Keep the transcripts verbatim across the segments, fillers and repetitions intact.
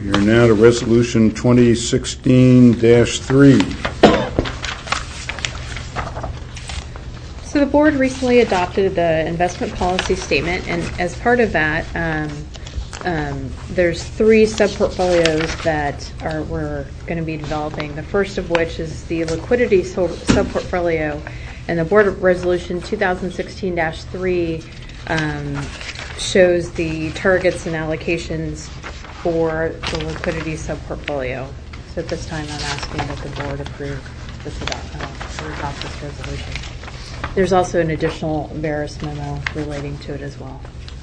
We are now to Resolution twenty sixteen dash three. So the board recently adopted the investment policy statement, and as part of that, um, um, there's three sub-portfolios that are we're going to be developing. The first of which is the liquidity so- sub-portfolio, and the board resolution twenty sixteen dash three um, shows the targets and allocations for the liquidity sub-portfolio. So at this time, I'm asking that the board approve this adopt, uh, or adopt this resolution. There's also an additional Veris memo relating to it as well.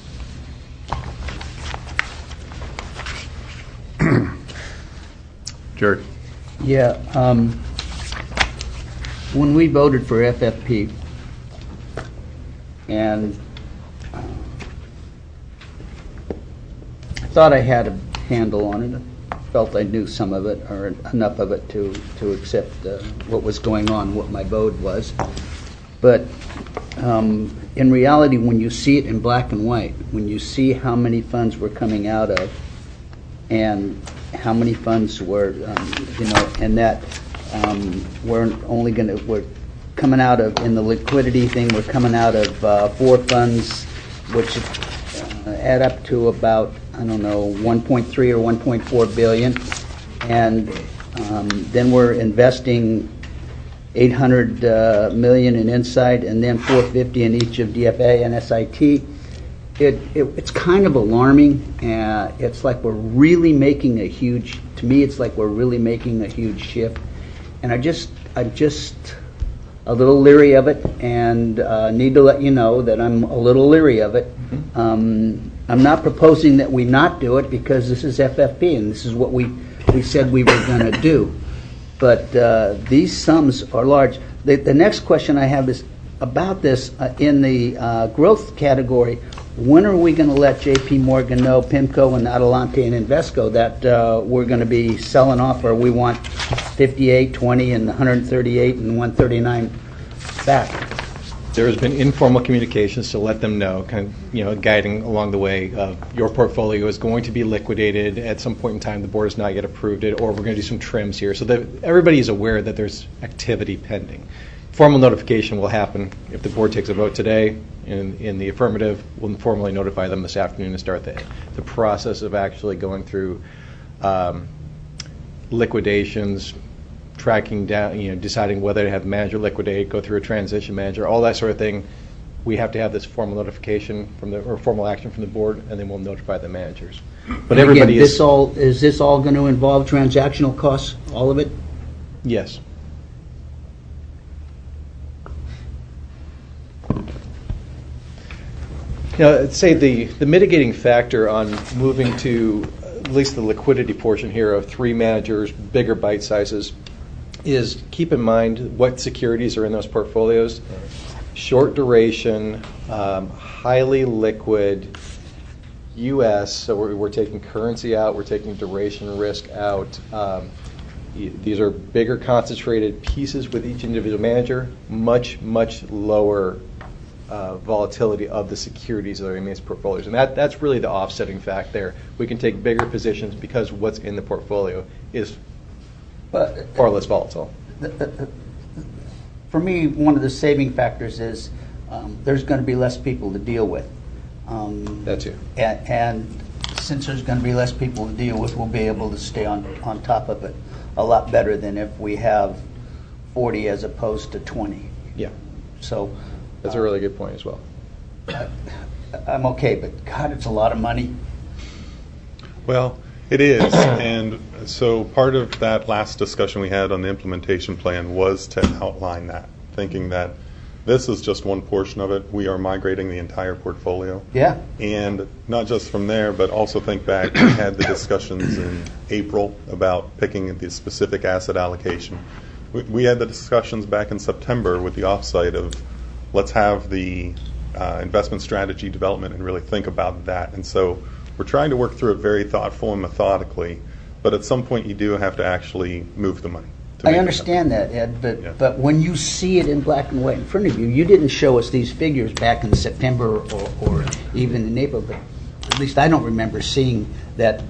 Jared. Yeah, um, when we voted for F F P, and uh, I thought I had a handle on it, I felt I knew some of it, or enough of it to, to accept uh, what was going on, what my vote was. But um, in reality, when you see it in black and white, when you see how many funds were coming out of, and how many funds were, um, you know, and that um, we're only going to, we're coming out of, in the liquidity thing, we're coming out of uh, four funds, which uh, add up to about, I don't know, one point three or one point four billion. And um, then we're investing eight hundred uh, million in Insight, and then four hundred fifty in each of D F A and S I T. It, it, it's kind of alarming. Uh, it's like we're really making a huge, to me it's like we're really making a huge shift. And I just, I'm just a little leery of it, and uh, need to let you know that I'm a little leery of it. Mm-hmm. Um, I'm not proposing that we not do it, because this is F F P and this is what we, we said we were going to do. But uh, these sums are large. The, the next question I have is about this uh, in the uh, growth category. When are we going to let J P Morgan know, PIMCO and Adelante and Invesco, that uh, we're going to be selling off, or we want fifty-eight, twenty, and one hundred thirty-eight and one thirty-nine back? There has been informal communications to let them know, kind of, you know, guiding along the way. Uh, your portfolio is going to be liquidated at some point in time. The board has not yet approved it, or we're going to do some trims here, so that everybody is aware that there's activity pending. Formal notification will happen if the board takes a vote today in, in the affirmative. We'll formally notify them this afternoon to start the, the process of actually going through um, liquidations, tracking down, you know, deciding whether to have manager liquidate, go through a transition manager, all that sort of thing. We have to have this formal notification from the, or formal action from the board, and then we'll notify the managers. But everybody Again, this is all is this all going to involve transactional costs? All of it? Yes. You know, I'd say the, the mitigating factor on moving to at least the liquidity portion here of three managers, bigger bite sizes, is keep in mind what securities are in those portfolios. Short duration, um, highly liquid, U S, so we're, we're taking currency out, we're taking duration risk out. Um, these are bigger concentrated pieces with each individual manager, much, much lower Uh, volatility of the securities that are in these portfolios. And that, that's really the offsetting fact there. We can take bigger positions because what's in the portfolio is But, far less volatile. The, the, for me, one of the saving factors is um, there's going to be less people to deal with. Um, That's it. And, and since there's going to be less people to deal with, we'll be able to stay on, on top of it a lot better than if we have forty as opposed to twenty. Yeah. So That's a really good point as well. I'm okay, but God, it's a lot of money. Well, it is. And so part of that last discussion we had on the implementation plan was to outline that, thinking that this is just one portion of it. We are migrating the entire portfolio. Yeah. And not just from there, but also think back, we had the discussions in April about picking the specific asset allocation. We, we had the discussions back in September with the offsite of let's have the uh, investment strategy development and really think about that. And so we're trying to work through it very thoughtful and methodically, but at some point you do have to actually move the money. I understand that, Ed, but, yeah. but when you see it in black and white in front of you, you didn't show us these figures back in September or, or even in April, but at least I don't remember seeing that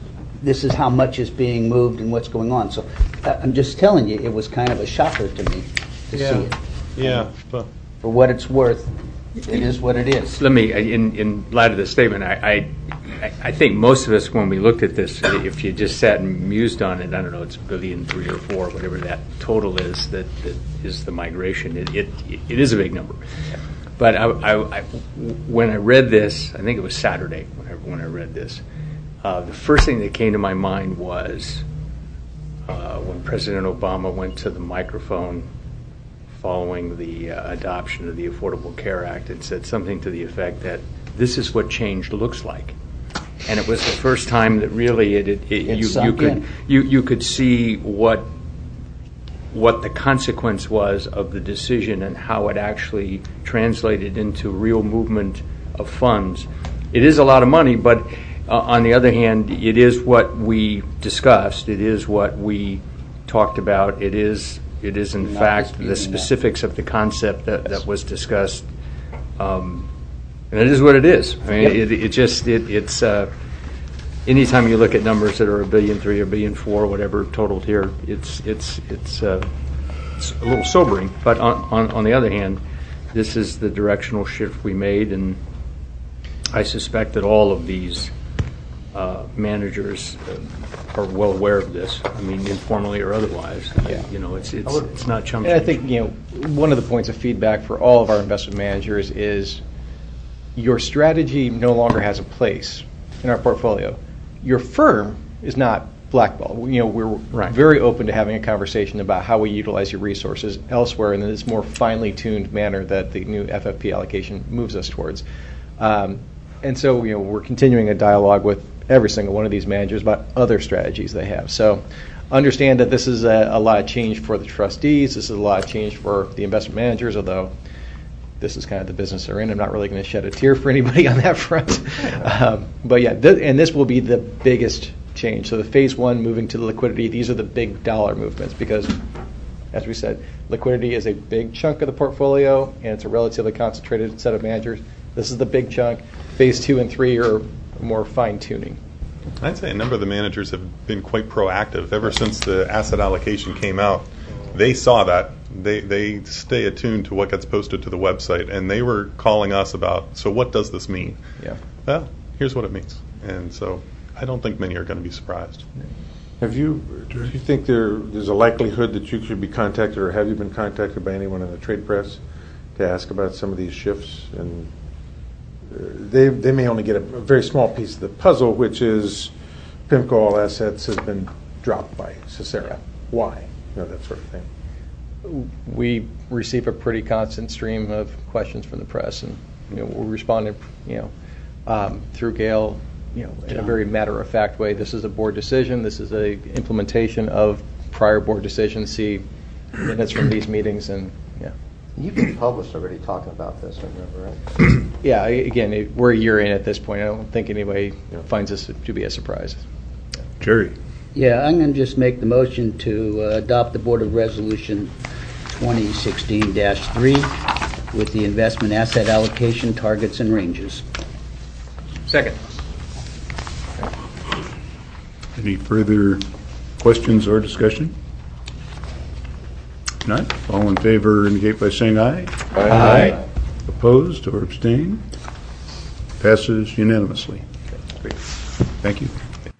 this is how much is being moved and what's going on. So uh, I'm just telling you, it was kind of a shocker to me to Yeah. see it. Yeah, but For what it's worth, it is what it is. Let me, in, in light of the statement, I, I, I think most of us, when we looked at this, if you just sat and mused on it, I don't know, it's a billion three or four, whatever that total is, that, that is the migration. It, it, it is a big number. But I, I, I, when I read this, I think it was Saturday when I, when I read this, uh, the first thing that came to my mind was uh, when President Obama went to the microphone following the uh, adoption of the Affordable Care Act and said something to the effect that this is what change looks like. And it was the first time that really it, it, it, It you, you sunk could in. you, you could see what what the consequence was of the decision and how it actually translated into real movement of funds. It is a lot of money, but uh, on the other hand, it is what we discussed. It is what we talked about. It is It is, in Not fact, disputing the that. specifics of the concept that, that was discussed. Um, and it is what it is. I mean, Yep. it, it just, it, it's, uh, anytime you look at numbers that are a billion three or a billion four, whatever totaled here, it's, it's, it's, uh, it's a little sobering. But on, on, on the other hand, this is the directional shift we made, and I suspect that all of these uh, managers uh, are well aware of this. I mean, informally or otherwise. Yeah. You know, it's it's it's not chump And I change. think, you know, one of the points of feedback for all of our investment managers is your strategy no longer has a place in our portfolio. Your firm is not blackballed. You know, we're Right. very open to having a conversation about how we utilize your resources elsewhere in this more finely tuned manner that the new F F P allocation moves us towards. Um, and so, you know, we're continuing a dialogue with every single one of these managers about other strategies they have. So understand that this is a, a lot of change for the trustees. This is a lot of change for the investment managers, although this is kind of the business they're in. I'm not really going to shed a tear for anybody on that front. um, but yeah, th- and this will be the biggest change. So the phase one moving to the liquidity, these are the big dollar movements because, as we said, liquidity is a big chunk of the portfolio and it's a relatively concentrated set of managers. This is the big chunk. Phase two and three are more fine-tuning. I'd say a number of the managers have been quite proactive ever since the asset allocation came out. They saw that. They they stay attuned to what gets posted to the website, and they were calling us about, so what does this mean? Yeah. Well, here's what it means. And so I don't think many are going to be surprised. Have you, do you think there, there's a likelihood that you should be contacted, or have you been contacted by anyone in the trade press to ask about some of these shifts? And uh, they they may only get a, a very small piece of the puzzle, which is PIMCO All Assets has been dropped by Cicera. Why? You know, that sort of thing. We receive a pretty constant stream of questions from the press, and you know, we responded, you know, um, through Gail, you know, in a very matter-of-fact way. This is a board decision. This is a implementation of prior board decisions. See minutes from these meetings, and yeah, You've been published already talking about this, I remember, right? yeah. Again, it, we're a year in at this point. I don't think anybody finds this to be a surprise. Jerry. Yeah, I'm going to just make the motion to uh, adopt the Board of Resolution twenty sixteen dash three with the investment asset allocation targets and ranges. Second. Any further questions or discussion? None? All in favor indicate by saying aye. Aye. Opposed or abstained? Passes unanimously. Thank you.